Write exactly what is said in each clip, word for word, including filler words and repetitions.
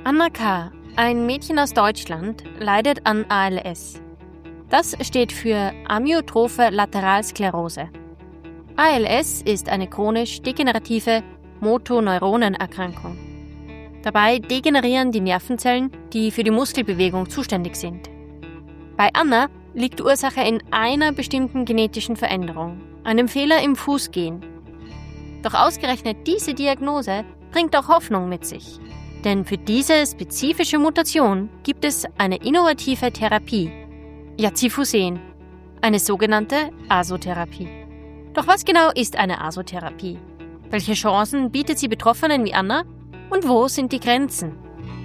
Anna K., ein Mädchen aus Deutschland, leidet an A L S. Das steht für Amyotrophe Lateralsklerose. A L S ist eine chronisch degenerative Motoneuronenerkrankung. Dabei degenerieren die Nervenzellen, die für die Muskelbewegung zuständig sind. Bei Anna liegt die Ursache in einer bestimmten genetischen Veränderung, einem Fehler im Fußgen. Doch ausgerechnet diese Diagnose bringt auch Hoffnung mit sich. Denn für diese spezifische Mutation gibt es eine innovative Therapie, Yazifusen, eine sogenannte Asotherapie. Doch was genau ist eine Asotherapie? Welche Chancen bietet sie Betroffenen wie Anna? Und wo sind die Grenzen?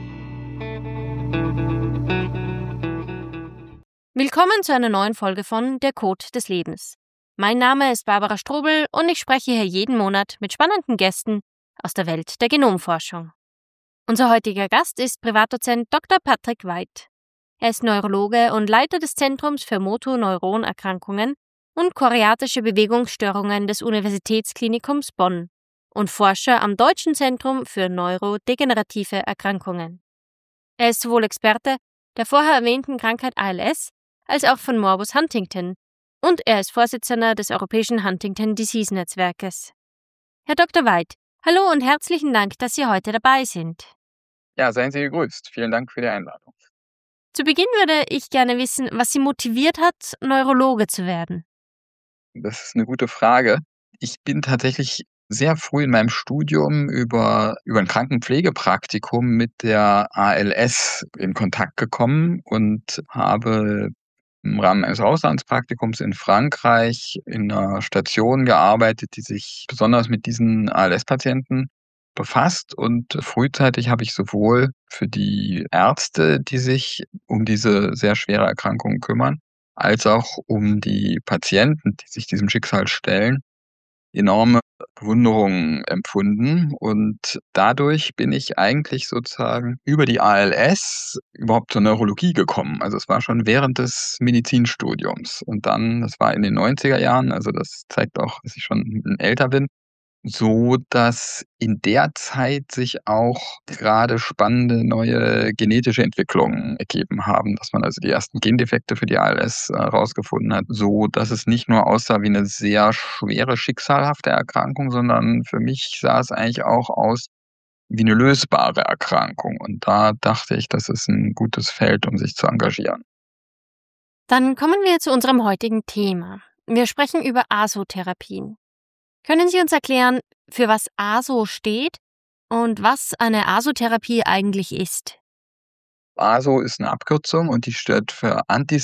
Willkommen zu einer neuen Folge von Der Code des Lebens. Mein Name ist Barbara Strobel und ich spreche hier jeden Monat mit spannenden Gästen aus der Welt der Genomforschung. Unser heutiger Gast ist Privatdozent Doktor Patrick Veit. Er ist Neurologe und Leiter des Zentrums für Motoneuronerkrankungen und choreatische Bewegungsstörungen des Universitätsklinikums Bonn und Forscher am Deutschen Zentrum für neurodegenerative Erkrankungen. Er ist sowohl Experte der vorher erwähnten Krankheit A L S als auch von Morbus Huntington und er ist Vorsitzender des Europäischen Huntington-Disease-Netzwerkes. Herr Doktor Veit, hallo und herzlichen Dank, dass Sie heute dabei sind. Ja, seien Sie gegrüßt. Vielen Dank für die Einladung. Zu Beginn würde ich gerne wissen, was Sie motiviert hat, Neurologe zu werden. Das ist eine gute Frage. Ich bin tatsächlich sehr früh in meinem Studium über, über ein Krankenpflegepraktikum mit der A L S in Kontakt gekommen und habe im Rahmen eines Auslandspraktikums in Frankreich in einer Station gearbeitet, die sich besonders mit diesen A L S-Patienten befasst. Und frühzeitig habe ich sowohl für die Ärzte, die sich um diese sehr schwere Erkrankung kümmern, als auch um die Patienten, die sich diesem Schicksal stellen, enorme Bewunderung empfunden. Und dadurch bin ich eigentlich sozusagen über die A L S überhaupt zur Neurologie gekommen. Also es war schon während des Medizinstudiums. Und dann, das war in den neunziger Jahren, also das zeigt auch, dass ich schon älter bin, so dass in der Zeit sich auch gerade spannende neue genetische Entwicklungen ergeben haben, dass man also die ersten Gendefekte für die A L S herausgefunden hat, so dass es nicht nur aussah wie eine sehr schwere, schicksalhafte Erkrankung, sondern für mich sah es eigentlich auch aus wie eine lösbare Erkrankung. Und da dachte ich, das ist ein gutes Feld, um sich zu engagieren. Dann kommen wir zu unserem heutigen Thema. Wir sprechen über Asotherapien. Können Sie uns erklären, für was A S O steht und was eine Asotherapie eigentlich ist? A S O ist eine Abkürzung und die steht für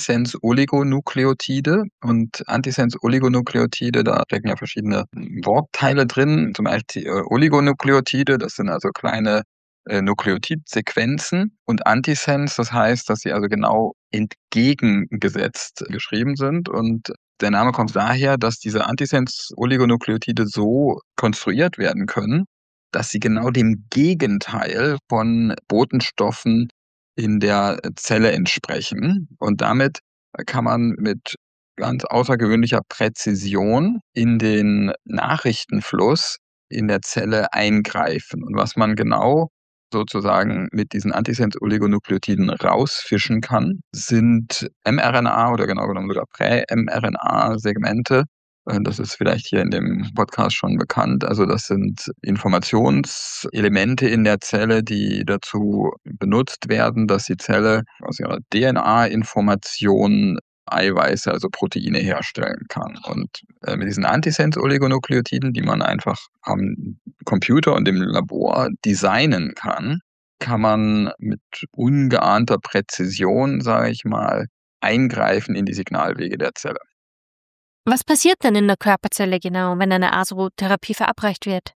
Antisense-Oligonukleotide. Und Antisense-Oligonukleotide, da stecken ja verschiedene Wortteile drin. Zum Beispiel Oligonukleotide, das sind also kleine äh, Nukleotidsequenzen. Und Antisense, das heißt, dass sie also genau entgegengesetzt geschrieben sind. Und der Name kommt daher, dass diese Antisense-Oligonukleotide so konstruiert werden können, dass sie genau dem Gegenteil von Botenstoffen in der Zelle entsprechen. Und damit kann man mit ganz außergewöhnlicher Präzision in den Nachrichtenfluss in der Zelle eingreifen. Und was man genau sozusagen mit diesen Antisense-Oligonukleotiden rausfischen kann, sind mRNA oder genau genommen sogar Prä-mRNA-Segmente. Das ist vielleicht hier in dem Podcast schon bekannt. Also das sind Informationselemente in der Zelle, die dazu benutzt werden, dass die Zelle aus ihrer D N A-Information Eiweiße, also Proteine herstellen kann. Und äh, mit diesen Antisense-Oligonukleotiden, die man einfach am Computer und im Labor designen kann, kann man mit ungeahnter Präzision, sage ich mal, eingreifen in die Signalwege der Zelle. Was passiert denn in der Körperzelle genau, wenn eine Asotherapie verabreicht wird?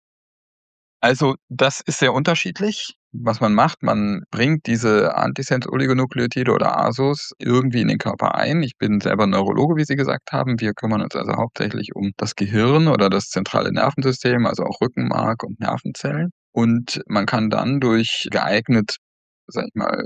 Also das ist sehr unterschiedlich. Was man macht, man bringt diese Antisense-Oligonukleotide oder A S Os irgendwie in den Körper ein. Ich bin selber Neurologe, wie Sie gesagt haben. Wir kümmern uns also hauptsächlich um das Gehirn oder das zentrale Nervensystem, also auch Rückenmark und Nervenzellen. Und man kann dann durch geeignet, sag ich mal,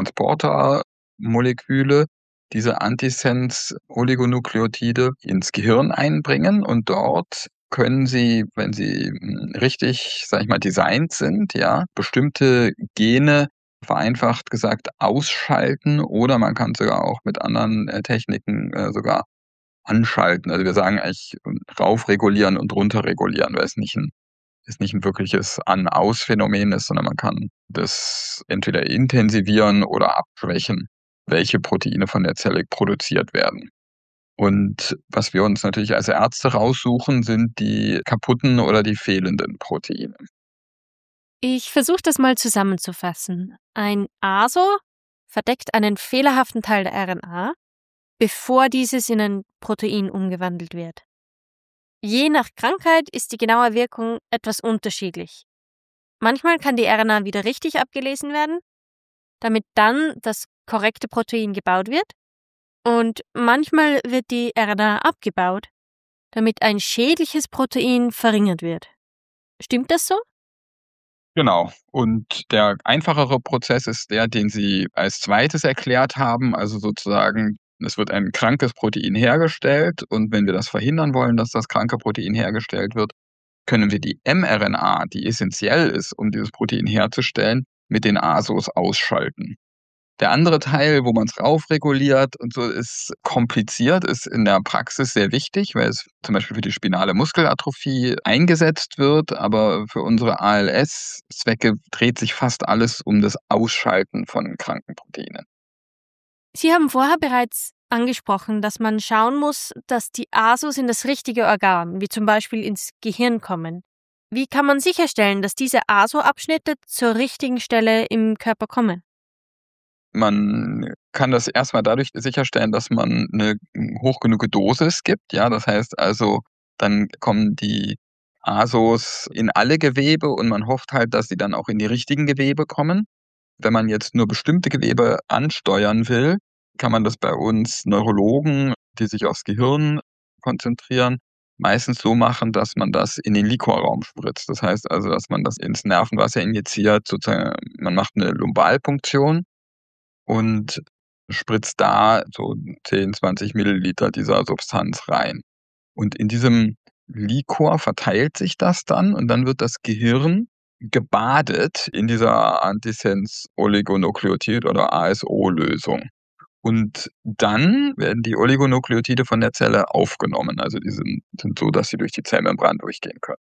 Transportermoleküle diese Antisense-Oligonukleotide ins Gehirn einbringen und dort können Sie, wenn sie richtig, sage ich mal, designt sind, ja, bestimmte Gene vereinfacht gesagt ausschalten oder man kann sogar auch mit anderen äh, Techniken äh, sogar anschalten. Also wir sagen eigentlich raufregulieren und runterregulieren, weil es nicht ein es nicht 'n wirkliches An-Aus-Phänomen ist, sondern man kann das entweder intensivieren oder abschwächen, welche Proteine von der Zelle produziert werden. Und was wir uns natürlich als Ärzte raussuchen, sind die kaputten oder die fehlenden Proteine. Ich versuche das mal zusammenzufassen. Ein A S O verdeckt einen fehlerhaften Teil der R N A, bevor dieses in ein Protein umgewandelt wird. Je nach Krankheit ist die genaue Wirkung etwas unterschiedlich. Manchmal kann die R N A wieder richtig abgelesen werden, damit dann das korrekte Protein gebaut wird. Und manchmal wird die R N A abgebaut, damit ein schädliches Protein verringert wird. Stimmt das so? Genau. Und der einfachere Prozess ist der, den Sie als zweites erklärt haben. Also sozusagen, es wird ein krankes Protein hergestellt und wenn wir das verhindern wollen, dass das kranke Protein hergestellt wird, können wir die mRNA, die essenziell ist, um dieses Protein herzustellen, mit den A S Os ausschalten. Der andere Teil, wo man es raufreguliert und so, ist kompliziert, ist in der Praxis sehr wichtig, weil es zum Beispiel für die spinale Muskelatrophie eingesetzt wird, aber für unsere A L S-Zwecke dreht sich fast alles um das Ausschalten von kranken Proteinen. Sie haben vorher bereits angesprochen, dass man schauen muss, dass die A S Os in das richtige Organ, wie zum Beispiel ins Gehirn, kommen. Wie kann man sicherstellen, dass diese A S O-Abschnitte zur richtigen Stelle im Körper kommen? Man kann das erstmal dadurch sicherstellen, dass man eine hoch genug Dosis gibt, ja? Das heißt also, dann kommen die A S Os in alle Gewebe und man hofft halt, dass sie dann auch in die richtigen Gewebe kommen. Wenn man jetzt nur bestimmte Gewebe ansteuern will, kann man das bei uns Neurologen, die sich aufs Gehirn konzentrieren, meistens so machen, dass man das in den Liquorraum spritzt. Das heißt also, dass man das ins Nervenwasser injiziert, sozusagen man macht eine Lumbalpunktion und spritzt da so zehn, zwanzig Milliliter dieser Substanz rein. Und in diesem Liquor verteilt sich das dann und dann wird das Gehirn gebadet in dieser Antisense-Oligonukleotid- oder A S O-Lösung. Und dann werden die Oligonukleotide von der Zelle aufgenommen. Also die sind, sind so, dass sie durch die Zellmembran durchgehen können.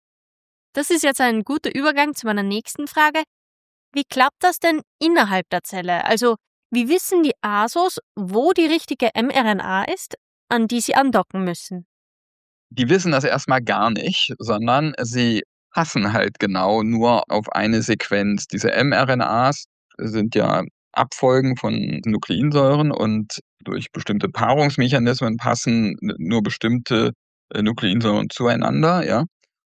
Das ist jetzt ein guter Übergang zu meiner nächsten Frage. Wie klappt das denn innerhalb der Zelle? Also, wie wissen die A S Os, wo die richtige mRNA ist, an die sie andocken müssen? Die wissen das erstmal gar nicht, sondern sie passen halt genau nur auf eine Sequenz. Diese mRNAs sind ja Abfolgen von Nukleinsäuren und durch bestimmte Paarungsmechanismen passen n nur bestimmte, äh, Nukleinsäuren zueinander, ja?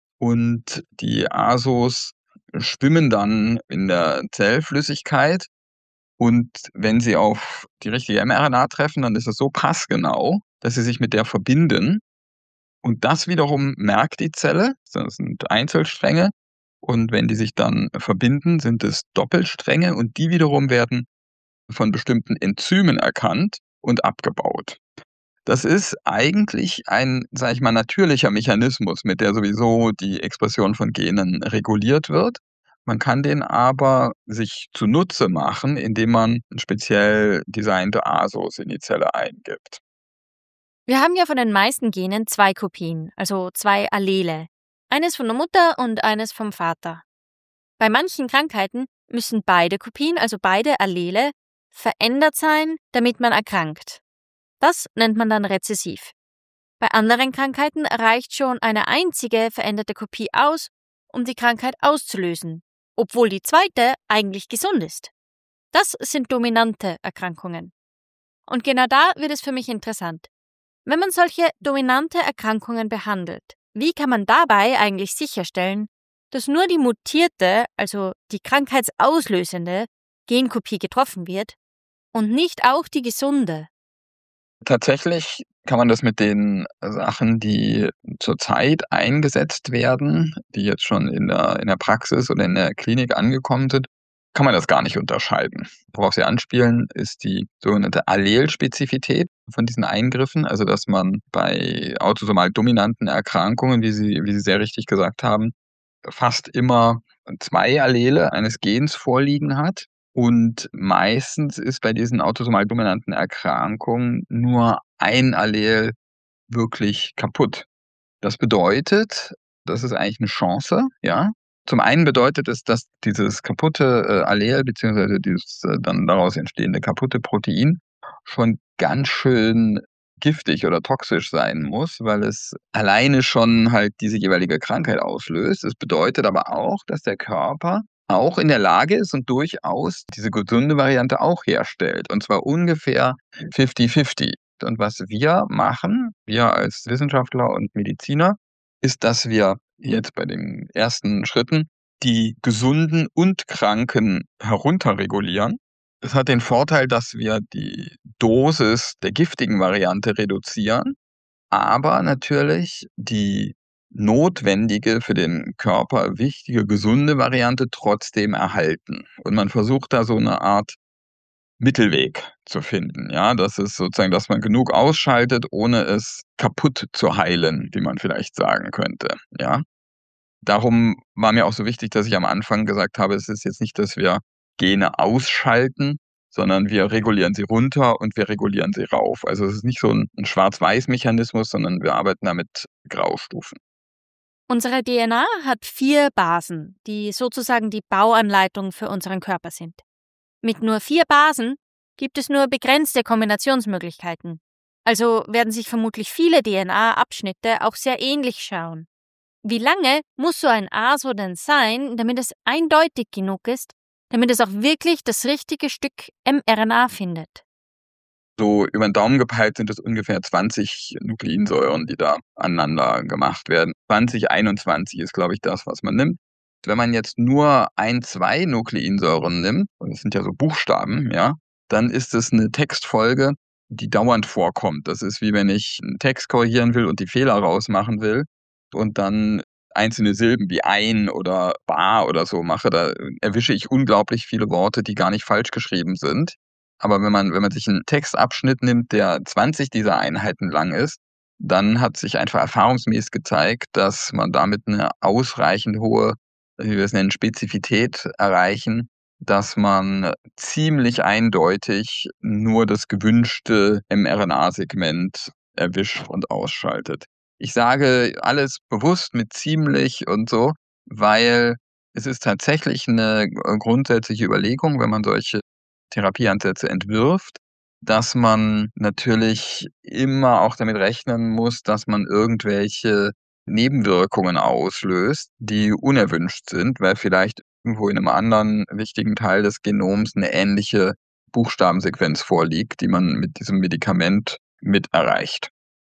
Und die A S Os schwimmen dann in der Zellflüssigkeit und wenn sie auf die richtige mRNA treffen, dann ist es so passgenau, dass sie sich mit der verbinden und das wiederum merkt die Zelle. Das sind Einzelstränge und wenn die sich dann verbinden, sind es Doppelstränge und die wiederum werden von bestimmten Enzymen erkannt und abgebaut. Das ist eigentlich ein, sage ich mal, natürlicher Mechanismus, mit der sowieso die Expression von Genen reguliert wird. Man kann den aber sich zunutze machen, indem man speziell designte A S Os in die Zelle eingibt. Wir haben ja von den meisten Genen zwei Kopien, also zwei Allele. Eines von der Mutter und eines vom Vater. Bei manchen Krankheiten müssen beide Kopien, also beide Allele, verändert sein, damit man erkrankt. Das nennt man dann rezessiv. Bei anderen Krankheiten reicht schon eine einzige veränderte Kopie aus, um die Krankheit auszulösen, obwohl die zweite eigentlich gesund ist. Das sind dominante Erkrankungen. Und genau da wird es für mich interessant. Wenn man solche dominante Erkrankungen behandelt, wie kann man dabei eigentlich sicherstellen, dass nur die mutierte, also die krankheitsauslösende Genkopie getroffen wird und nicht auch die gesunde? Tatsächlich kann man das mit den Sachen, die zurzeit eingesetzt werden, die jetzt schon in der in der Praxis oder in der Klinik angekommen sind, kann man das gar nicht unterscheiden. Worauf Sie anspielen, ist die sogenannte Allelspezifität von diesen Eingriffen, also dass man bei autosomal dominanten Erkrankungen, wie Sie wie Sie sehr richtig gesagt haben, fast immer zwei Allele eines Gens vorliegen hat. Und meistens ist bei diesen autosomal dominanten Erkrankungen nur ein Allel wirklich kaputt. Das bedeutet, das ist eigentlich eine Chance, ja. Zum einen bedeutet es, dass dieses kaputte äh, Allel beziehungsweise dieses äh, dann daraus entstehende kaputte Protein schon ganz schön giftig oder toxisch sein muss, weil es alleine schon halt diese jeweilige Krankheit auslöst. Es bedeutet aber auch, dass der Körper auch in der Lage ist und durchaus diese gesunde Variante auch herstellt, und zwar ungefähr fifty fifty. Und was wir machen, wir als Wissenschaftler und Mediziner, ist, dass wir jetzt bei den ersten Schritten die Gesunden und Kranken herunterregulieren. Das hat den Vorteil, dass wir die Dosis der giftigen Variante reduzieren, aber natürlich die notwendige, für den Körper wichtige, gesunde Variante trotzdem erhalten. Und man versucht da so eine Art Mittelweg zu finden, ja? Das ist sozusagen, dass man genug ausschaltet, ohne es kaputt zu heilen, wie man vielleicht sagen könnte, ja? Darum war mir auch so wichtig, dass ich am Anfang gesagt habe, es ist jetzt nicht, dass wir Gene ausschalten, sondern wir regulieren sie runter und wir regulieren sie rauf. Also, es ist nicht so 'n 'n Schwarz-Weiß-Mechanismus, sondern wir arbeiten da mit Graustufen. Unsere D N A hat vier Basen, die sozusagen die Bauanleitung für unseren Körper sind. Mit nur vier Basen gibt es nur begrenzte Kombinationsmöglichkeiten. Also werden sich vermutlich viele D N A-Abschnitte auch sehr ähnlich schauen. Wie lange muss so ein A S O denn sein, damit es eindeutig genug ist, damit es auch wirklich das richtige Stück mRNA findet? So über 'n Daumen gepeilt sind es ungefähr zwanzig Nukleinsäuren, die da aneinander gemacht werden. zwanzig, einundzwanzig ist, glaube ich, das, was man nimmt. Wenn man jetzt nur ein, zwei Nukleinsäuren nimmt, und das sind ja so Buchstaben, ja, dann ist es 'ne Textfolge, die dauernd vorkommt. Das ist wie wenn ich 'n Text korrigieren will und die Fehler rausmachen will und dann einzelne Silben wie ein oder bar oder so mache, da erwische ich unglaublich viele Worte, die gar nicht falsch geschrieben sind. Aber wenn man wenn man sich 'n Textabschnitt nimmt, der zwanzig dieser Einheiten lang ist, dann hat sich einfach erfahrungsmäßig gezeigt, dass man damit 'ne ausreichend hohe, wie wir es nennen, Spezifität erreichen, dass man ziemlich eindeutig nur das gewünschte mRNA-Segment erwischt und ausschaltet. Ich sage alles bewusst mit ziemlich und so, weil es ist tatsächlich 'ne äh, grundsätzliche Überlegung, wenn man solche Therapieansätze entwirft, dass man natürlich immer auch damit rechnen muss, dass man irgendwelche Nebenwirkungen auslöst, die unerwünscht sind, weil vielleicht irgendwo in 'nem anderen wichtigen Teil des Genoms 'ne ähnliche Buchstabensequenz vorliegt, die man mit diesem Medikament mit erreicht.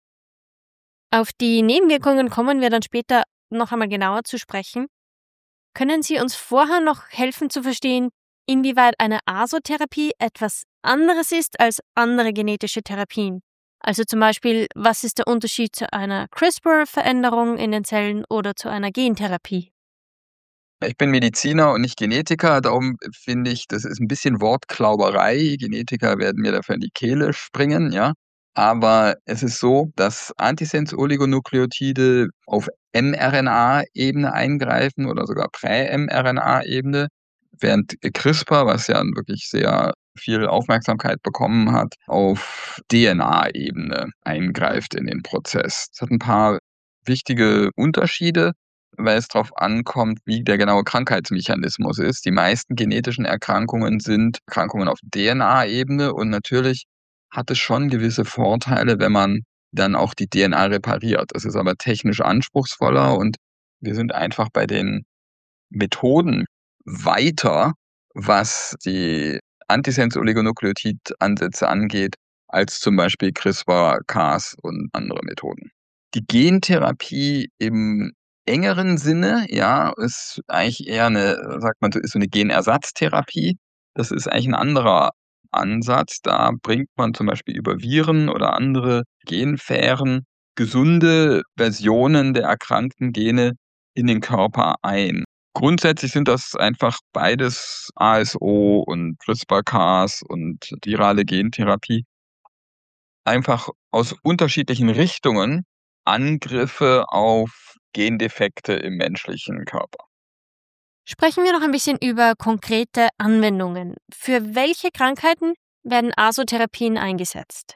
Auf die Nebenwirkungen kommen wir dann später noch einmal genauer zu sprechen. Können Sie uns vorher noch helfen zu verstehen, inwieweit eine A S O-Therapie etwas anderes ist als andere genetische Therapien? Also zum Beispiel, was ist der Unterschied zu einer CRISPR-Veränderung in den Zellen oder zu einer Gentherapie? Ich bin Mediziner und nicht Genetiker, darum finde ich, das ist 'n bisschen Wortklauberei. Genetiker werden mir dafür in die Kehle springen, ja? Aber es ist so, dass Antisense-Oligonukleotide auf mRNA-Ebene eingreifen oder sogar Prä-mRNA-Ebene, während CRISPR, was ja wirklich sehr viel Aufmerksamkeit bekommen hat, auf D N A-Ebene eingreift in den Prozess. Es hat 'n paar wichtige Unterschiede, weil es drauf ankommt, wie der genaue Krankheitsmechanismus ist. Die meisten genetischen Erkrankungen sind Erkrankungen auf D N A-Ebene und natürlich hat es schon gewisse Vorteile, wenn man dann auch die D N A repariert. Das ist aber technisch anspruchsvoller und wir sind einfach bei den Methoden weiter, was die Antisense-Oligonukleotid-Ansätze angeht, als zum Beispiel CRISPR, Cas und andere Methoden. Die Gentherapie im engeren Sinne, ja, ist eigentlich eher 'ne, sagt man so, ist so 'ne Genersatztherapie. Das ist eigentlich 'n anderer Ansatz. Da bringt man zum Beispiel über Viren oder andere Genfähren gesunde Versionen der erkrankten Gene in den Körper ein. Grundsätzlich sind das einfach beides A S O und CRISPR-Cas und virale Gentherapie. Einfach aus unterschiedlichen Richtungen Angriffe auf Gendefekte im menschlichen Körper. Sprechen wir noch ein bisschen über konkrete Anwendungen. Für welche Krankheiten werden Asotherapien eingesetzt?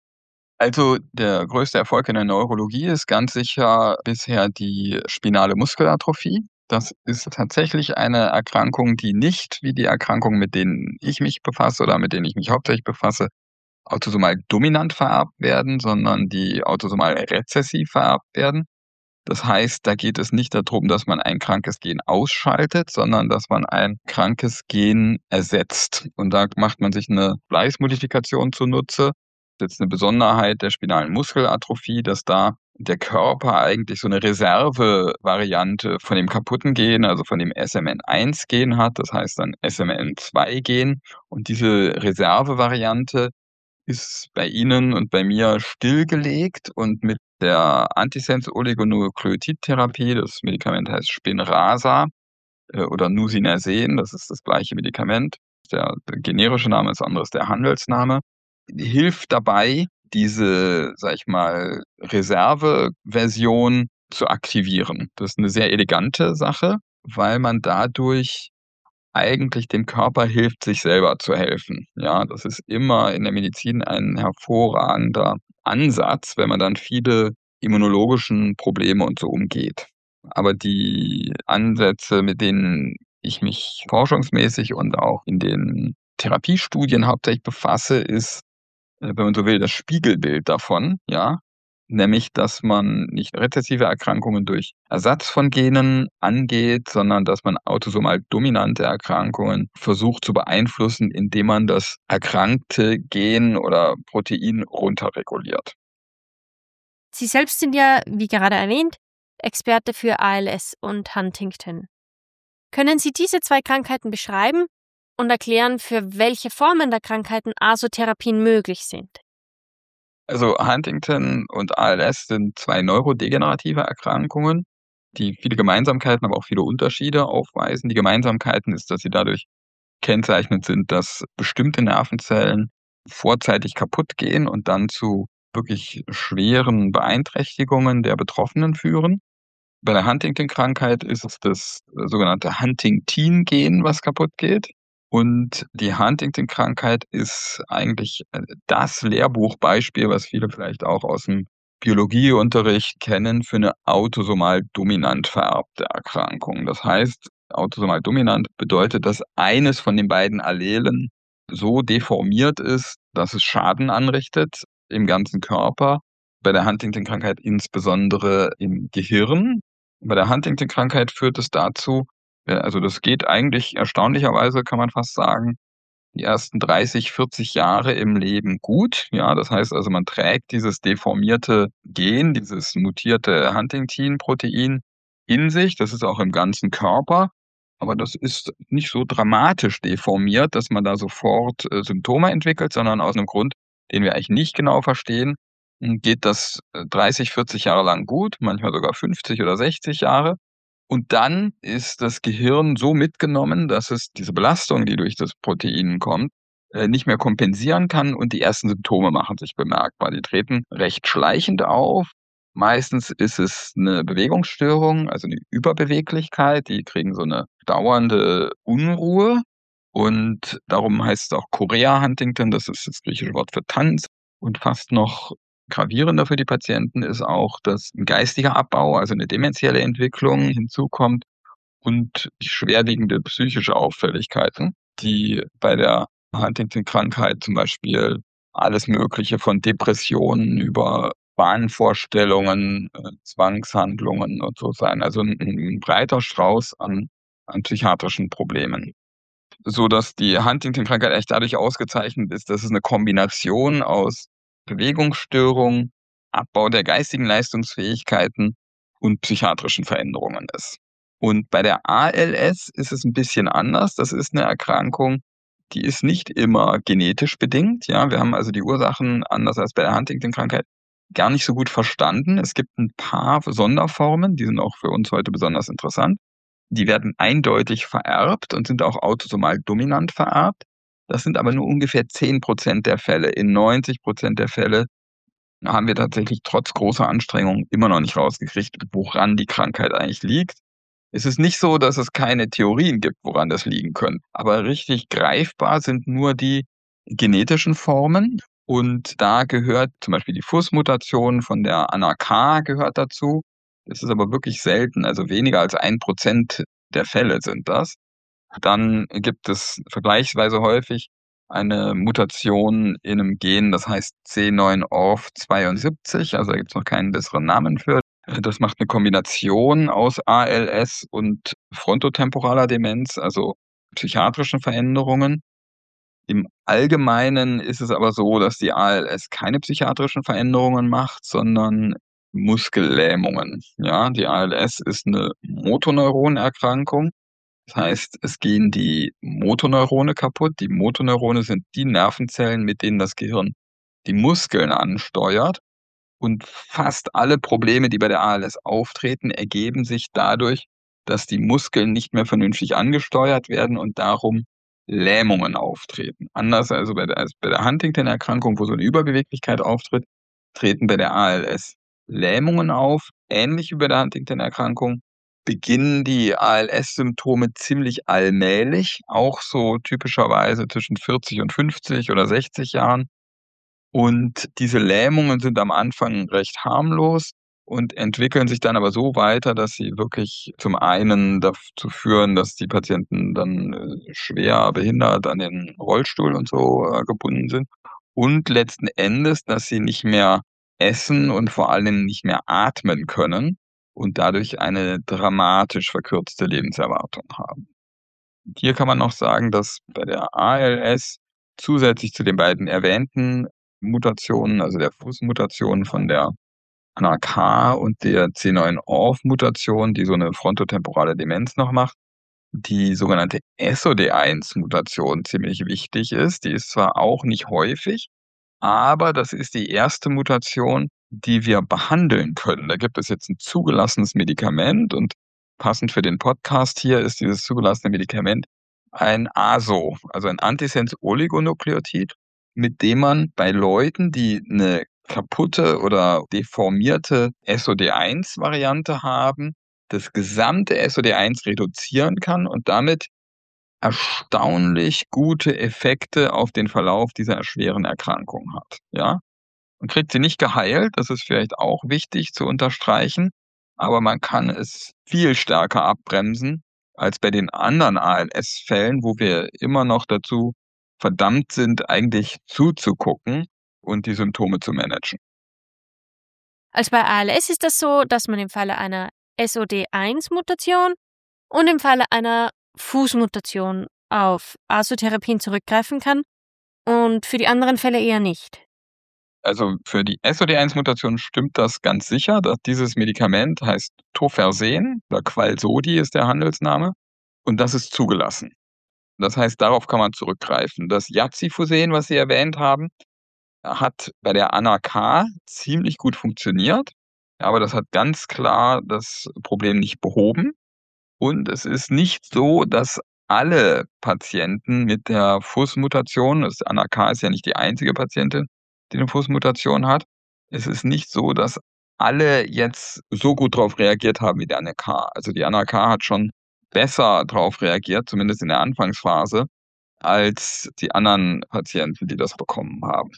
Also der größte Erfolg in der Neurologie ist ganz sicher bisher die spinale Muskelatrophie. Das ist tatsächlich eine Erkrankung, die nicht wie die Erkrankungen, mit denen ich mich befasse oder mit denen ich mich hauptsächlich befasse, autosomal dominant vererbt werden, sondern die autosomal rezessiv vererbt werden. Das heißt, da geht es nicht darum, dass man ein krankes Gen ausschaltet, sondern dass man ein krankes Gen ersetzt. Und da macht man sich eine Gleichmodifikation zunutze. Das ist jetzt eine Besonderheit der spinalen Muskelatrophie, dass da der Körper eigentlich so eine Reservevariante von dem kaputten Gen, also von dem S M N eins Gen hat, das heißt dann S M N zwei Gen. Und diese Reservevariante ist bei Ihnen und bei mir stillgelegt und mit der Antisense-Oligonukleotid-Therapie, das Medikament heißt Spinraza, äh, oder Nusinersen, das ist das gleiche Medikament. Der der generische Name ist anderes der Handelsname. Hilft dabei, diese, sage ich mal, Reserveversion zu aktivieren. Das ist 'ne sehr elegante Sache, weil man dadurch eigentlich dem Körper hilft, sich selber zu helfen. Ja, das ist immer in der Medizin ein hervorragender Ansatz, wenn man dann viele immunologischen Probleme und so umgeht. Aber die Ansätze, mit denen ich mich forschungsmäßig und auch in den Therapiestudien hauptsächlich befasse, ist, äh, wenn man so will, das Spiegelbild davon, ja? Nämlich, dass man nicht rezessive Erkrankungen durch Ersatz von Genen angeht, sondern dass man autosomal dominante Erkrankungen versucht zu beeinflussen, indem man das erkrankte Gen oder Protein runterreguliert. Sie selbst sind ja, wie gerade erwähnt, Experte für A L S und Huntington. Können Sie diese zwei Krankheiten beschreiben und erklären, für welche Formen der Krankheiten Asotherapien möglich sind? Also Huntington und A L S sind zwei neurodegenerative Erkrankungen, die viele Gemeinsamkeiten, aber auch viele Unterschiede aufweisen. Die Gemeinsamkeiten ist, dass sie dadurch kennzeichnet sind, dass bestimmte Nervenzellen vorzeitig kaputt gehen und dann zu wirklich schweren Beeinträchtigungen der Betroffenen führen. Bei der Huntington-Krankheit ist es das äh, sogenannte Huntingtin-Gen, was kaputt geht. Und die Huntington-Krankheit ist eigentlich, äh, das Lehrbuchbeispiel, was viele vielleicht auch aus'm Biologieunterricht kennen, für 'ne autosomal dominant vererbte Erkrankung. Das heißt, autosomal dominant bedeutet, dass eines von den beiden Allelen so deformiert ist, dass es Schaden anrichtet im ganzen Körper. Bei der Huntington-Krankheit insbesondere im Gehirn. Bei der Huntington-Krankheit führt es dazu, äh, also das geht eigentlich erstaunlicherweise, kann man fast sagen, die ersten dreißig, vierzig Jahre im Leben gut. Ja, das heißt also, man trägt dieses deformierte Gen, dieses mutierte Huntingtin-Protein in sich. Das ist auch im ganzen Körper, aber das ist nicht so dramatisch deformiert, dass man da sofort, äh, Symptome entwickelt, sondern aus 'nem Grund, den wir eigentlich nicht genau verstehen, hm, geht das, äh, dreißig, vierzig Jahre lang gut, manchmal sogar fünfzig oder sechzig Jahre. Und dann ist das Gehirn so mitgenommen, dass es diese Belastung, die durch das Protein kommt, äh, nicht mehr kompensieren kann und die ersten Symptome machen sich bemerkbar. Die treten recht schleichend auf. Meistens ist es 'ne Bewegungsstörung, also 'ne Überbeweglichkeit. Die kriegen so 'ne dauernde Unruhe und darum heißt es auch Chorea Huntington, das ist das griechische Wort für Tanz. Und fast noch gravierender für die Patienten ist auch, dass 'n geistiger Abbau, also 'ne dementielle Entwicklung hinzukommt und schwerwiegende psychische Auffälligkeiten, die bei der Huntington-Krankheit zum Beispiel alles Mögliche von Depressionen über Wahnvorstellungen, äh, Zwangshandlungen und so sein. Also 'n 'n breiter Strauß an an psychiatrischen Problemen. Sodass die Huntington-Krankheit eigentlich dadurch ausgezeichnet ist, dass es 'ne Kombination aus Bewegungsstörung, Abbau der geistigen Leistungsfähigkeiten und psychiatrischen Veränderungen ist. Und bei der A L S ist es 'n bisschen anders. Das ist 'ne Erkrankung, die ist nicht immer genetisch bedingt, ja? Wir haben also die Ursachen, anders als bei der Huntington-Krankheit, gar nicht so gut verstanden. Es gibt 'n paar Sonderformen, die sind auch für uns heute besonders interessant. Die werden eindeutig vererbt und sind auch autosomal dominant vererbt. Das sind aber nur ungefähr zehn Prozent der Fälle. In neunzig Prozent der Fälle haben wir tatsächlich trotz großer Anstrengungen immer noch nicht rausgekriegt, woran die Krankheit eigentlich liegt. Es ist nicht so, dass es keine Theorien gibt, woran das liegen könnte, aber richtig greifbar sind nur die genetischen Formen und da gehört zum Beispiel die Fuß-Mutation von der Anna K. gehört dazu. Das ist aber wirklich selten, also weniger als ein Prozent der Fälle sind das. Dann gibt es vergleichsweise häufig eine Mutation in 'nem Gen, das heißt C neun O R F zweiundsiebzig, also da gibt's noch keinen besseren Namen für. Äh, das macht 'ne Kombination aus A L S und frontotemporaler Demenz, also psychiatrischen Veränderungen. Im Allgemeinen ist es aber so, dass die A L S keine psychiatrischen Veränderungen macht, sondern Muskellähmungen, ja? Die A L S ist 'ne Motoneuronerkrankung. Das heißt, es gehen die Motoneurone kaputt. Die Motoneurone sind die Nervenzellen, mit denen das Gehirn die Muskeln ansteuert. Und fast alle Probleme, die bei der A L S auftreten, ergeben sich dadurch, dass die Muskeln nicht mehr vernünftig angesteuert werden und darum Lähmungen auftreten. Anders also bei der als bei der Huntington-Erkrankung, wo so 'ne Überbeweglichkeit auftritt, treten bei der A L S Lähmungen auf. Ähnlich wie bei der Huntington-Erkrankung beginnen die A L S-Symptome ziemlich allmählich, auch so typischerweise zwischen vierzig und fünfzig oder sechzig Jahren. Und diese Lähmungen sind am Anfang recht harmlos und entwickeln sich dann aber so weiter, dass sie wirklich zum einen dazu führen, dass die Patienten dann, äh, schwer behindert an den Rollstuhl und so, äh, gebunden sind und letzten Endes, dass sie nicht mehr essen und vor allem nicht mehr atmen können und dadurch eine dramatisch verkürzte Lebenserwartung haben. Hier kann man noch sagen, dass bei der A L S zusätzlich zu den beiden erwähnten Mutationen, also der Fuß-Mutation von der Anna K. und der C neun O R F-Mutation, die so 'ne frontotemporale Demenz noch macht, die sogenannte S O D eins Mutation ziemlich wichtig ist. Die ist zwar auch nicht häufig, aber das ist die erste Mutation, die wir behandeln können. Da gibt es jetzt 'n zugelassenes Medikament und passend für den Podcast hier ist dieses zugelassene Medikament ein A S O, also ein Antisense-Oligonukleotid, mit dem man bei Leuten, die 'ne kaputte oder deformierte S O D eins Variante haben, das gesamte S O D eins reduzieren kann und damit erstaunlich gute Effekte auf den Verlauf dieser schweren Erkrankung hat, ja? Man kriegt sie nicht geheilt, das ist vielleicht auch wichtig zu unterstreichen, aber man kann es viel stärker abbremsen als bei den anderen A L S-Fällen, wo wir immer noch dazu verdammt sind, eigentlich zuzugucken und die Symptome zu managen. Also bei A L S ist das so, dass man im Falle einer S O D eins Mutation und im Falle einer Fuß-Mutation auf ASO-Therapien zurückgreifen kann und für die anderen Fälle eher nicht. Also für die S O D eins Mutation stimmt das ganz sicher, dass dieses Medikament heißt Tofersen oder Qalsody ist der Handelsname und das ist zugelassen. Das heißt, darauf kann man zurückgreifen. Das Yazifusen, was Sie erwähnt haben, hat bei der Anna K. ziemlich gut funktioniert, aber das hat ganz klar das Problem nicht behoben. Und es ist nicht so, dass alle Patienten mit der Fuß-Mutation das Anna K. ist ja nicht die einzige Patientin, die 'ne Fuß-Mutation hat. Es ist nicht so, dass alle jetzt so gut drauf reagiert haben wie die Anna K. Also die Anna K. hat schon besser drauf reagiert, zumindest in der Anfangsphase, als die anderen Patienten, die das bekommen haben.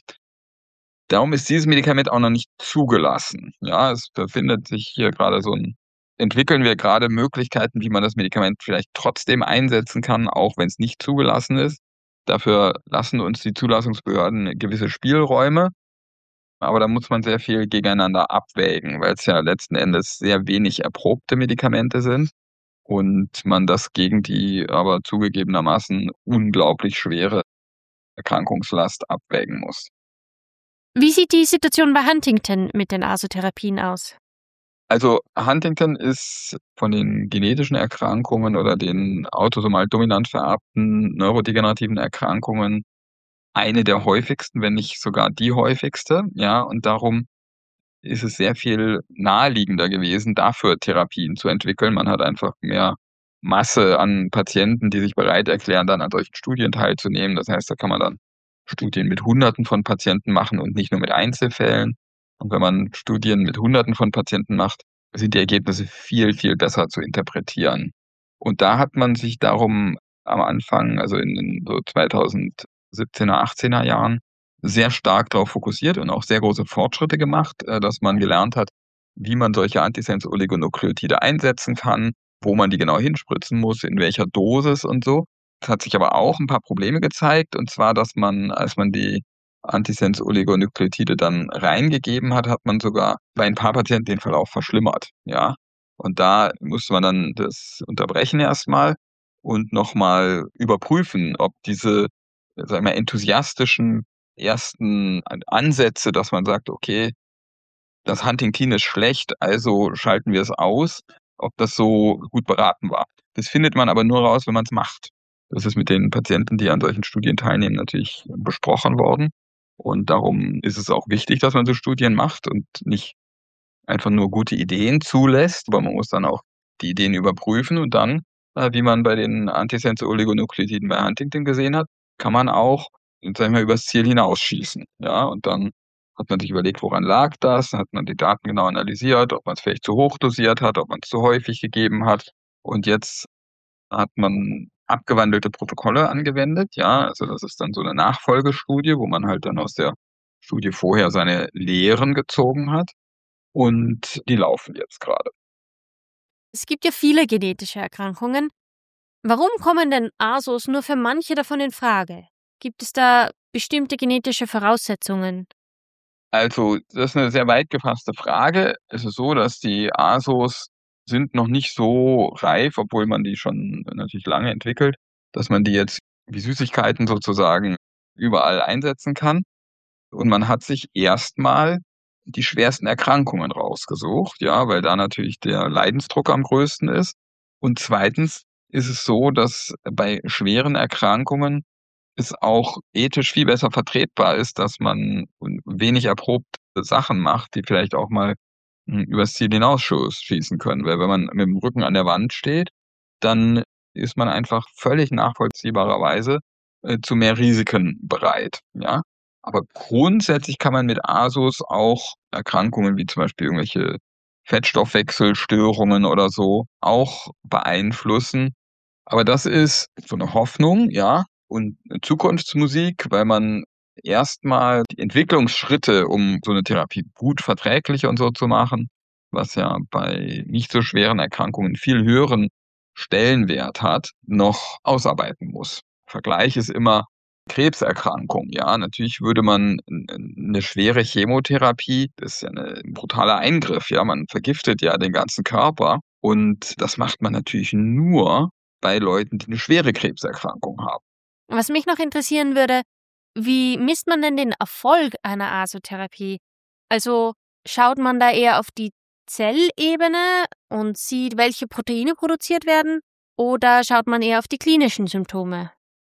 Darum ist dieses Medikament auch noch nicht zugelassen. Ja, es befindet sich hier grade so 'n entwickeln wir grade Möglichkeiten, wie man das Medikament vielleicht trotzdem einsetzen kann, auch wenn's nicht zugelassen ist. Dafür lassen uns die Zulassungsbehörden gewisse Spielräume, aber da muss man sehr viel gegeneinander abwägen, weil's ja letzten Endes sehr wenig erprobte Medikamente sind und man das gegen die aber zugegebenermaßen unglaublich schwere Erkrankungslast abwägen muss. Wie sieht die Situation bei Huntington mit den ASO-Therapien aus? Also Huntington ist von den genetischen Erkrankungen oder den autosomal dominant vererbten neurodegenerativen Erkrankungen eine der häufigsten, wenn nicht sogar die häufigste, ja? Und darum ist es sehr viel naheliegender gewesen, dafür Therapien zu entwickeln. Man hat einfach mehr Masse an Patienten, die sich bereit erklären, dann an solchen Studien teilzunehmen. Das heißt, da kann man dann Studien mit Hunderten von Patienten machen und nicht nur mit Einzelfällen. Und wenn man Studien mit Hunderten von Patienten macht, sind die Ergebnisse viel, viel besser zu interpretieren. Und da hat man sich darum am Anfang, also in den so zweitausendsiebzehner, achtzehner Jahren, sehr stark darauf fokussiert und auch sehr große Fortschritte gemacht, äh, dass man gelernt hat, wie man solche Antisense-Oligonukleotide einsetzen kann, wo man die genau hinspritzen muss, in welcher Dosis und so. Es hat sich aber auch ein paar Probleme gezeigt, und zwar, dass man, als man die Antisense-Oligonukleotide dann reingegeben hat, hat man sogar bei ein paar Patienten den Verlauf verschlimmert, ja. Und da musste man dann das unterbrechen erstmal und noch mal überprüfen, ob diese, sagen wir mal, enthusiastischen ersten An Ansätze, dass man sagt: „Okay, das Huntingtin ist schlecht, also schalten wir es aus“, ob das so gut beraten war. Das findet man aber nur raus, wenn man's macht. Das ist mit den Patienten, die an solchen Studien teilnehmen, natürlich besprochen worden. Und darum ist es auch wichtig, dass man so Studien macht und nicht einfach nur gute Ideen zulässt, aber man muss dann auch die Ideen überprüfen und dann, äh, wie man bei den Antisense-Oligonukleotiden bei Huntington gesehen hat, kann man auch, sagen wir mal, übers Ziel hinausschießen, ja? Und dann hat man sich überlegt, woran lag das? Dann hat man die Daten genau analysiert, ob man's vielleicht zu hoch dosiert hat, ob man's zu häufig gegeben hat. Und jetzt hat man abgewandelte Protokolle angewendet, ja? Also, das ist dann so 'ne Nachfolgestudie, wo man halt dann aus der Studie vorher seine Lehren gezogen hat, und die laufen jetzt grade. Es gibt ja viele genetische Erkrankungen. Warum kommen denn A S Os nur für manche davon in Frage? Gibt es da bestimmte genetische Voraussetzungen? Also, das ist 'ne sehr weit gefasste Frage. Es ist so, dass die A S Os sind noch nicht so reif, obwohl man die schon natürlich lange entwickelt, dass man die jetzt wie Süßigkeiten sozusagen überall einsetzen kann. Und man hat sich erst mal die schwersten Erkrankungen rausgesucht, ja, weil da natürlich der Leidensdruck am größten ist. Und zweitens ist es so, dass bei schweren Erkrankungen es auch ethisch viel besser vertretbar ist, dass man un wenig erprobte Sachen macht, die vielleicht auch mal, hm, übers Ziel hinausschuss schießen können. Weil wenn man mit'm Rücken an der Wand steht, dann ist man einfach völlig nachvollziehbarerweise, äh, zu mehr Risiken bereit, ja? Aber grundsätzlich kann man mit A S Os auch Erkrankungen wie zum Beispiel irgendwelche Fettstoffwechselstörungen oder so auch beeinflussen. Aber das ist so 'ne Hoffnung, ja, und Zukunftsmusik, weil man erst mal die Entwicklungsschritte, um so 'ne Therapie gut verträglicher und so zu machen, was ja bei nicht so schweren Erkrankungen viel höheren Stellenwert hat, noch ausarbeiten muss. Vergleich ist immer Krebserkrankung, ja. Natürlich würde man 'n 'n 'ne schwere Chemotherapie, das ist ja 'ne 'n brutaler Eingriff, ja. Man vergiftet ja den ganzen Körper und das macht man natürlich nur bei Leuten, die 'ne schwere Krebserkrankung haben. Was mich noch interessieren würde: Wie misst man denn den Erfolg einer A S O-Therapie? Also, schaut man da eher auf die Zellebene und sieht, welche Proteine produziert werden, oder schaut man eher auf die klinischen Symptome?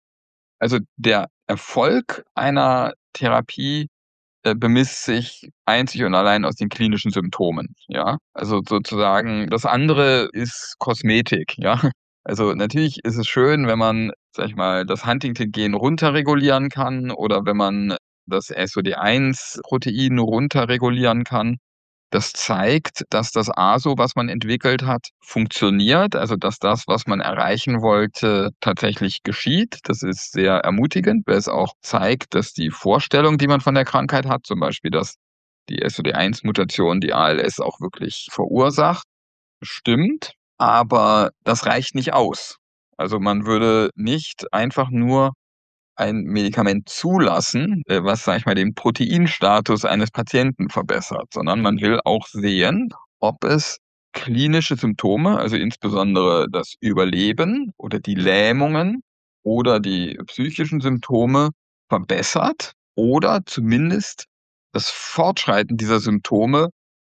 Also, der Erfolg einer Therapie, äh, bemisst sich einzig und allein aus den klinischen Symptomen, ja? Also, sozusagen das andere ist Kosmetik, ja? Also, natürlich ist es schön, wenn man, sage ich mal, das Huntington-Gen runterregulieren kann oder wenn man das S O D eins Protein runterregulieren kann. Das zeigt, dass das A S O, was man entwickelt hat, funktioniert, also, dass das, was man erreichen wollte, tatsächlich geschieht. Das ist sehr ermutigend, weil es auch zeigt, dass die Vorstellung, die man von der Krankheit hat, zum Beispiel, dass die S O D eins Mutation die A L S auch wirklich verursacht, stimmt, aber das reicht nicht aus. Also, man würde nicht einfach nur ein Medikament zulassen, äh, was, sage ich mal, den Proteinstatus eines Patienten verbessert, sondern man will auch sehen, ob es klinische Symptome, also, insbesondere das Überleben oder die Lähmungen oder die psychischen Symptome verbessert oder zumindest das Fortschreiten dieser Symptome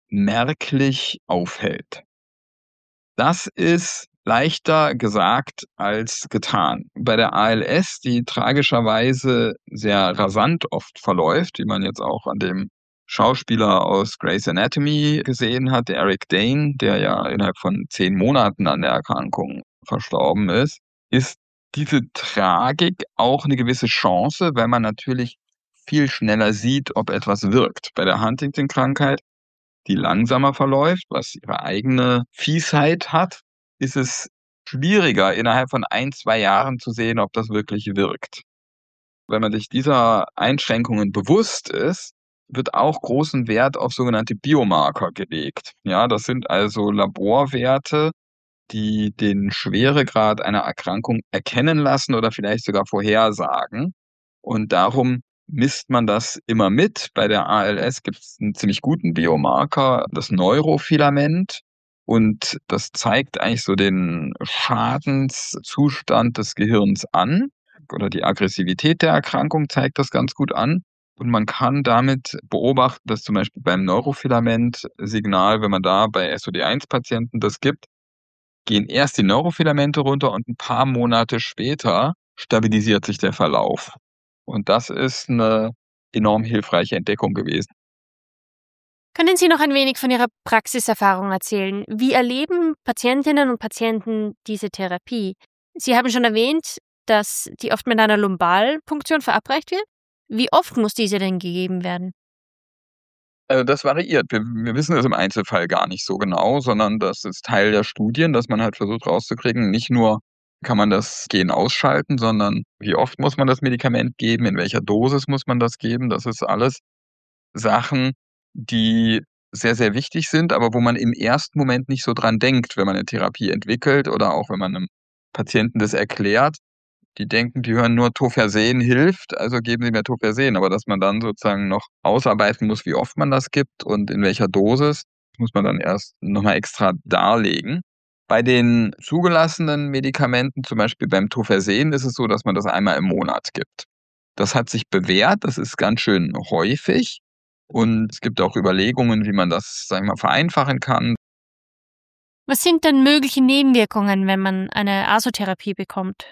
merklich aufhält. Das ist leichter gesagt als getan. Bei der A L S, die tragischerweise sehr rasant oft verläuft, wie man jetzt auch an dem Schauspieler aus Grey's Anatomy gesehen hat, Eric Dane, der ja innerhalb von zehn Monaten an der Erkrankung verstorben ist, ist diese Tragik auch 'ne gewisse Chance, weil man natürlich viel schneller sieht, ob etwas wirkt. Bei der Huntington-Krankheit die langsamer verläuft, was ihre eigene Fiesheit hat, ist es schwieriger, innerhalb von ein, zwei Jahren zu sehen, ob das wirklich wirkt. Wenn man sich dieser Einschränkungen bewusst ist, wird auch großen Wert auf sogenannte Biomarker gelegt. Ja, das sind also Laborwerte, die den Schweregrad einer Erkrankung erkennen lassen oder vielleicht sogar vorhersagen. Und darum misst man das immer mit. Bei der A L S gibt es einen ziemlich guten Biomarker, das Neurofilament. Und das zeigt eigentlich so den Schadenszustand des Gehirns an, oder die Aggressivität der Erkrankung zeigt das ganz gut an. Und man kann damit beobachten, dass zum Beispiel beim Neurofilament-Signal, wenn man da bei S O D eins Patienten das gibt, gehen erst die Neurofilamente runter und ein paar Monate später stabilisiert sich der Verlauf. Und das ist eine enorm hilfreiche Entdeckung gewesen. Können Sie noch ein wenig von Ihrer Praxiserfahrung erzählen? Wie erleben Patientinnen und Patienten diese Therapie? Sie haben schon erwähnt, dass die oft mit einer Lumbalpunktion verabreicht wird. Wie oft muss diese denn gegeben werden? Also, das variiert. Wir wir wissen es im Einzelfall gar nicht so genau, sondern das ist Teil der Studien, dass man halt versucht rauszukriegen, nicht nur kann man das Gen ausschalten, sondern wie oft muss man das Medikament geben, in welcher Dosis muss man das geben. Das ist alles Sachen, die sehr, sehr wichtig sind, aber wo man im ersten Moment nicht so dran denkt, wenn man 'ne Therapie entwickelt oder auch wenn man 'nem Patienten das erklärt. Die denken, die hören nur Tofersen hilft, also geben Sie mir Tofersen. Aber dass man dann sozusagen noch ausarbeiten muss, wie oft man das gibt und in welcher Dosis, muss man dann erst noch mal extra darlegen. Bei den zugelassenen Medikamenten, zum Beispiel beim Tofersen, ist es so, dass man das einmal im Monat gibt. Das hat sich bewährt, das ist ganz schön häufig und es gibt auch Überlegungen, wie man das, sage ich mal, vereinfachen kann. Was sind denn mögliche Nebenwirkungen, wenn man eine Asotherapie bekommt?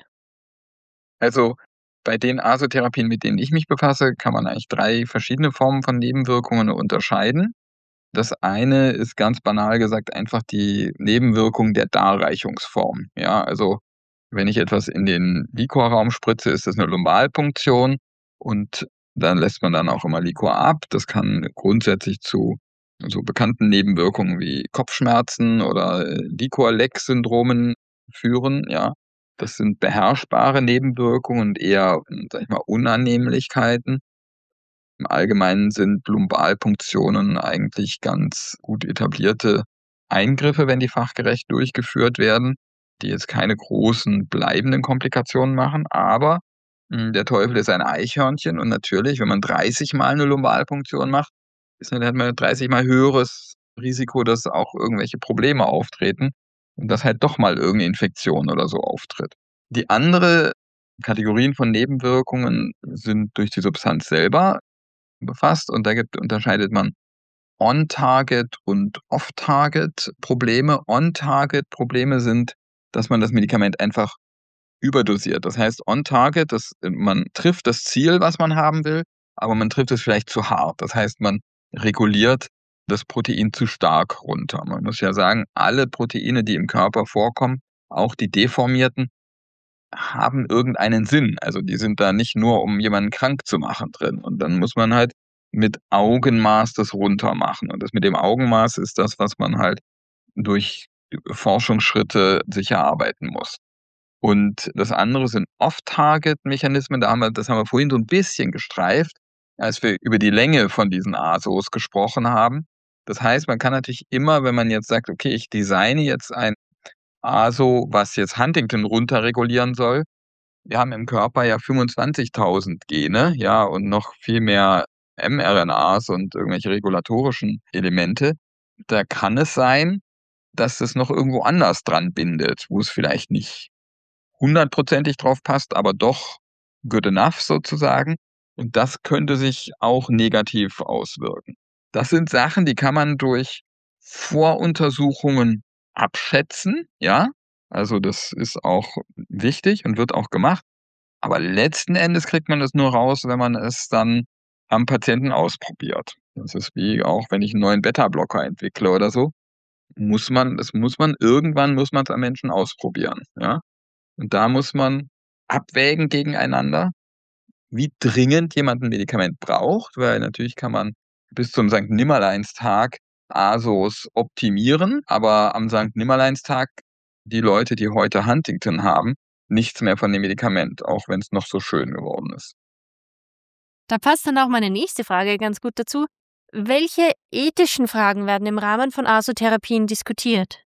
Also, bei den Asotherapien, mit denen ich mich befasse, kann man eigentlich drei verschiedene Formen von Nebenwirkungen unterscheiden. Das eine ist ganz banal gesagt einfach die Nebenwirkung der Darreichungsform. Ja, also, wenn ich etwas in den Liquorraum spritze, ist das eine Lumbalpunktion und dann lässt man dann auch immer Liquor ab. Das kann grundsätzlich zu so bekannten Nebenwirkungen wie Kopfschmerzen oder, äh, Liquor-Leck-Syndromen führen, ja. Das sind beherrschbare Nebenwirkungen und eher, hm, sage ich mal, Unannehmlichkeiten. Im Allgemeinen sind Lumbalpunktionen eigentlich ganz gut etablierte Eingriffe, wenn die fachgerecht durchgeführt werden, die jetzt keine großen bleibenden Komplikationen machen. Aber, hm, der Teufel ist ein Eichhörnchen und natürlich, wenn man dreißig Mal 'ne Lumbalpunktion macht, ist dann hat man dreißig Mal höheres Risiko, dass auch irgendwelche Probleme auftreten und dass halt doch mal irgend 'ne Infektion oder so auftritt. Die andere Kategorien von Nebenwirkungen sind durch die Substanz selber befasst und da gibt unterscheidet man On-Target und Off-Target-Probleme. On-Target-Probleme sind, dass man das Medikament einfach überdosiert. Das heißt, On-Target, das man trifft das Ziel, was man haben will, aber man trifft es vielleicht zu hart. Das heißt, man reguliert das Protein zu stark runter. Man muss ja sagen, alle Proteine, die im Körper vorkommen, auch die deformierten, haben irgendeinen Sinn. Also, die sind da nicht nur, um jemanden krank zu machen drin. Und dann muss man halt mit Augenmaß das runtermachen. Und das mit dem Augenmaß ist das, was man halt durch Forschungsschritte sich erarbeiten muss. Und das andere sind Off-Target-Mechanismen. Da haben wir das haben wir vorhin so 'n bisschen gestreift, als wir über die Länge von diesen ASOs gesprochen haben. Das heißt, man kann natürlich immer, wenn man jetzt sagt: „Okay, ich designe jetzt ein ASO, was jetzt Huntington runterregulieren soll." Wir haben im Körper ja fünfundzwanzigtausend Gene, ja, und noch viel mehr mRNAs und irgendwelche regulatorischen Elemente. Da kann es sein, dass es noch irgendwo anders dran bindet, wo es vielleicht nicht hundertprozentig drauf passt, aber doch good enough sozusagen. Und das könnte sich auch negativ auswirken. Das sind Sachen, die kann man durch Voruntersuchungen abschätzen, ja? Also, das ist auch wichtig und wird auch gemacht. Aber letzten Endes kriegt man das nur raus, wenn man es dann am Patienten ausprobiert. Das ist wie auch, wenn ich 'n neuen Beta-Blocker entwickle oder so, muss man das muss man irgendwann muss man's am Menschen ausprobieren, ja? Und da muss man abwägen gegeneinander, wie dringend jemand 'n Medikament braucht, weil natürlich kann man bis zum Sankt-Nimmerleins-Tag A S Os optimieren, aber am Sankt Nimmerleinstag die Leute, die heute Huntington haben, nichts mehr von dem Medikament, auch wenn es noch so schön geworden ist. Da passt dann auch meine nächste Frage ganz gut dazu. Welche ethischen Fragen werden im Rahmen von Asotherapien diskutiert?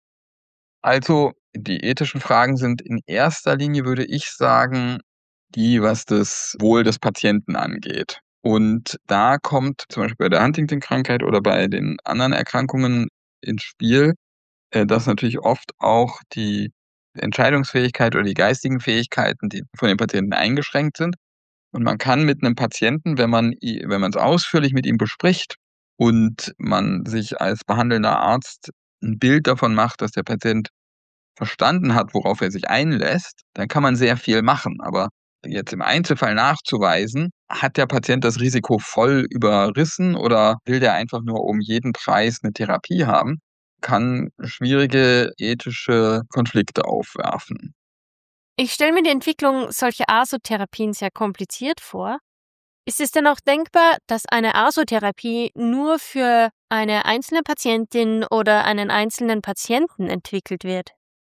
Also, die ethischen Fragen sind in erster Linie, würde ich sagen, die, was das Wohl des Patienten angeht. Und da kommt zum Beispiel bei der Huntington-Krankheit oder bei den anderen Erkrankungen ins Spiel, äh, dass natürlich oft auch die Entscheidungsfähigkeit oder die geistigen Fähigkeiten, die von den Patienten eingeschränkt sind. Und man kann mit einem Patienten, wenn man i wenn man's ausführlich mit ihm bespricht und man sich als behandelnder Arzt ein Bild davon macht, dass der Patient verstanden hat, worauf er sich einlässt, dann kann man sehr viel machen. Aber jetzt im Einzelfall nachzuweisen, hat der Patient das Risiko voll überrissen oder will der einfach nur um jeden Preis eine Therapie haben, kann schwierige ethische Konflikte aufwerfen. Ich stelle mir die Entwicklung solcher Asotherapien sehr kompliziert vor. Ist es denn auch denkbar, dass eine Asotherapie nur für eine einzelne Patientin oder einen einzelnen Patienten entwickelt wird?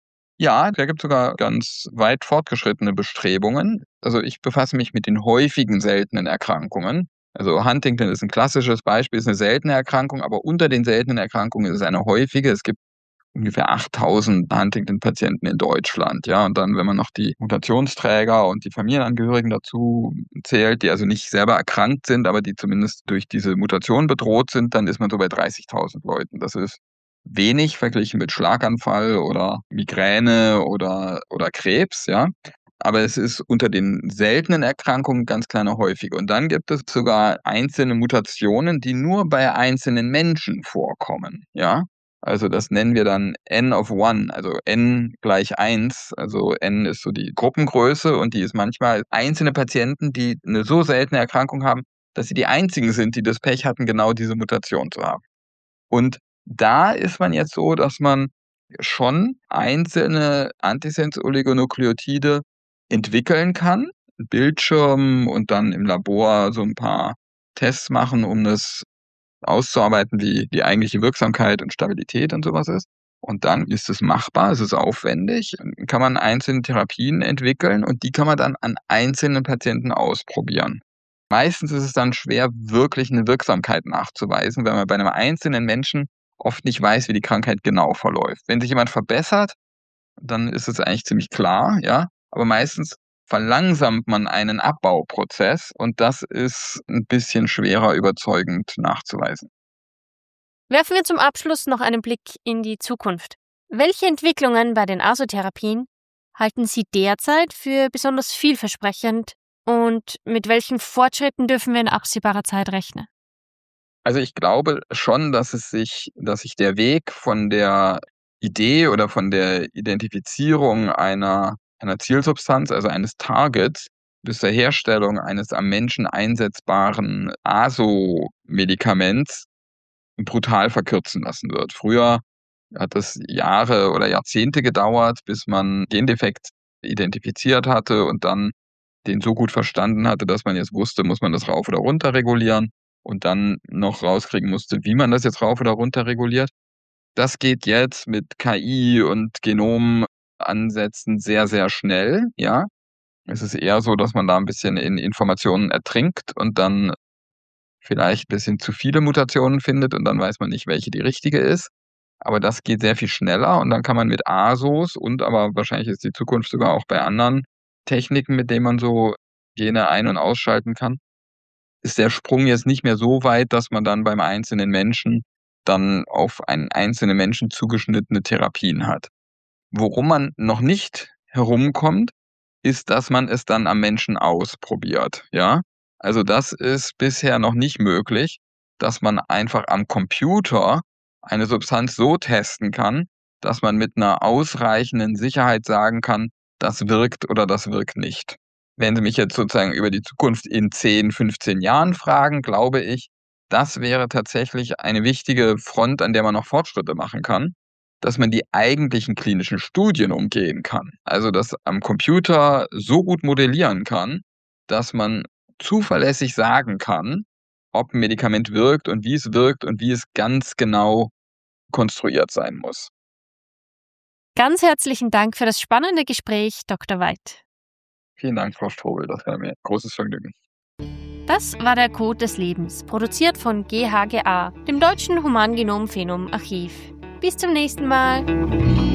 Ja, da gibt's sogar ganz weit fortgeschrittene Bestrebungen. Also, ich befasse mich mit den häufigen seltenen Erkrankungen. Also, Huntington ist ein klassisches Beispiel, ist eine seltene Erkrankung, aber unter den seltenen Erkrankungen ist es eine häufige. Es gibt ungefähr achttausend Huntington-Patienten in Deutschland, ja. Und dann, wenn man noch die Mutationsträger und die Familienangehörigen dazu zählt, die also nicht selber erkrankt sind, aber die zumindest durch diese Mutation bedroht sind, dann ist man so bei dreißigtausend Leuten. Das ist wenig verglichen mit Schlaganfall oder Migräne oder oder Krebs, ja. Aber es ist unter den seltenen Erkrankungen ganz kleine häufige. Und dann gibt es sogar einzelne Mutationen, die nur bei einzelnen Menschen vorkommen, ja. Also, das nennen wir dann N of one, also N gleich eins. Also, N ist so die Gruppengröße und die ist manchmal einzelne Patienten, die eine so seltene Erkrankung haben, dass sie die einzigen sind, die das Pech hatten, genau diese Mutation zu haben. Und da ist man jetzt so, dass man schon einzelne Antisense-Oligonukleotide entwickeln kann, Bildschirm und dann im Labor so 'n paar Tests machen, um das auszuarbeiten, wie die eigentliche Wirksamkeit und Stabilität und so was ist. Und dann ist es machbar, es ist aufwendig, dann kann man einzelne Therapien entwickeln und die kann man dann an einzelnen Patienten ausprobieren. Meistens ist es dann schwer, wirklich 'ne Wirksamkeit nachzuweisen, weil man bei 'nem einzelnen Menschen oft nicht weiß, wie die Krankheit genau verläuft. Wenn sich jemand verbessert, dann ist es eigentlich ziemlich klar, ja, aber meistens verlangsamt man einen Abbauprozess und das ist 'n bisschen schwerer überzeugend nachzuweisen. Werfen wir zum Abschluss noch einen Blick in die Zukunft. Welche Entwicklungen bei den Asotherapien halten Sie derzeit für besonders vielversprechend und mit welchen Fortschritten dürfen wir in absehbarer Zeit rechnen? Also, ich glaube schon, dass es sich dass sich der Weg von der Idee oder von der Identifizierung einer einer Zielsubstanz, also eines Targets, bis zur Herstellung eines am Menschen einsetzbaren A S O-Medikaments brutal verkürzen lassen wird. Früher hat es Jahre oder Jahrzehnte gedauert, bis man den Defekt identifiziert hatte und dann den so gut verstanden hatte, dass man jetzt wusste, muss man das rauf oder runter regulieren und dann noch rauskriegen musste, wie man das jetzt rauf oder runter reguliert. Das geht jetzt mit K I und Genomansätzen sehr, sehr schnell, ja. Es ist eher so, dass man da 'n bisschen in Informationen ertrinkt und dann vielleicht bisschen zu viele Mutationen findet und dann weiß man nicht, welche die richtige ist. Aber das geht sehr viel schneller und dann kann man mit A S Os und aber wahrscheinlich ist die Zukunft sogar auch bei anderen Techniken, mit denen man so Gene ein und ausschalten kann, ist der Sprung jetzt nicht mehr so weit, dass man dann beim einzelnen Menschen dann auf einen einzelnen Menschen zugeschnittene Therapien hat. Worum man noch nicht herumkommt, ist, dass man es dann am Menschen ausprobiert, ja? Also, das ist bisher noch nicht möglich, dass man einfach am Computer eine Substanz so testen kann, dass man mit 'ner ausreichenden Sicherheit sagen kann: „Das wirkt oder das wirkt nicht.“ Wenn Sie mich jetzt sozusagen über die Zukunft in zehn, fünfzehn Jahren fragen, glaube ich, das wäre tatsächlich eine wichtige Front, an der man noch Fortschritte machen kann, dass man die eigentlichen klinischen Studien umgehen kann. Also, das am Computer so gut modellieren kann, dass man zuverlässig sagen kann, ob ein Medikament wirkt und wie es wirkt und wie es ganz genau konstruiert sein muss. Ganz herzlichen Dank für das spannende Gespräch, Doktor Weid. Vielen Dank, Frau Strobel, das war mir ein großes Vergnügen. Das war der Code des Lebens, produziert von G H G A, dem Deutschen Humangenom-Phenom-Archiv. Bis zum nächsten Mal.